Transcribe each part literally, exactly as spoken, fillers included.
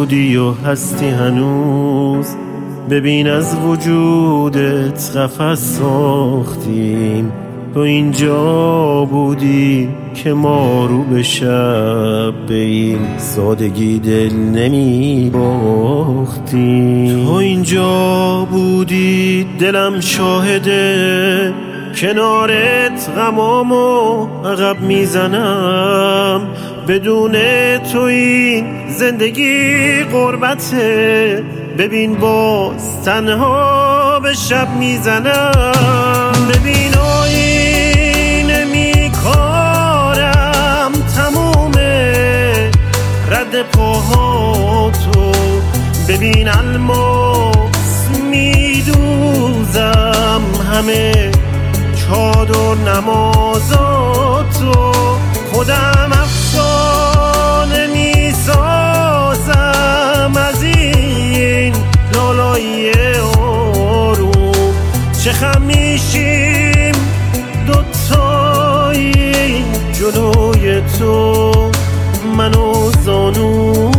بودی و هستی هنوز. ببین از وجودت قفس ساختیم، تو اینجا بودی که ما رو به شب به این سادگی دل نمی باختیم. تو اینجا بودی دلم شاهده، کنارت غمامو عقب میزنم. بدون تو این زندگی غربته، ببین باز تنها به شب میزنم. ببین آینه میکارم تمومه رد پاهاتو، ببین الماس میدوزم همه چادر نمازاتو. خودم افسانه میسازم از این لالایی آروم. چه خم میشیم دوتایی جلوی تو من و زانو.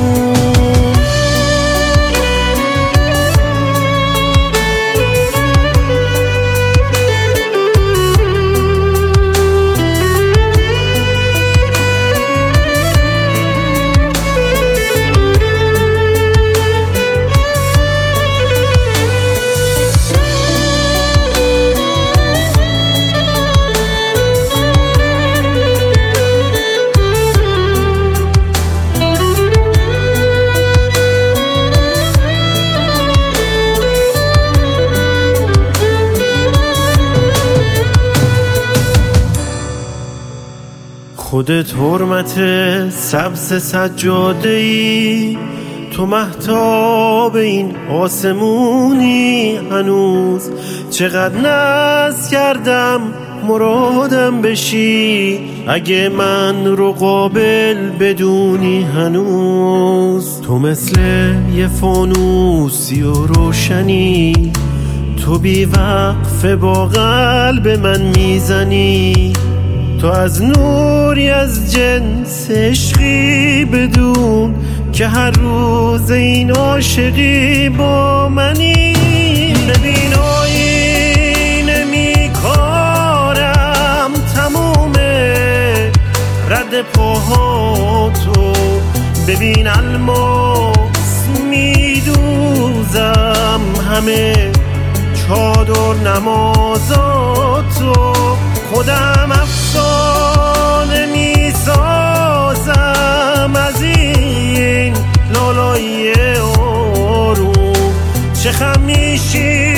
خودت حرمت سبز سجاده‌ای، تو مهتاب این آسمونی هنوز. چقدر ناز کردم مرادم بشی، اگه من رو قابل بدونی هنوز. تو مثل یه فانوسی و روشنی، تو بی وقفه با قلب من میزنی. تو از نوری از جنس عشقی بدون که هر روز این عاشقی با منی. ببین آینه میکارم تمومه رد پاهاتو، ببین الماس میدوزم همه چادر نمازاتو. خودم افسانه میسازم از این لالایی آروم. چه خم میشی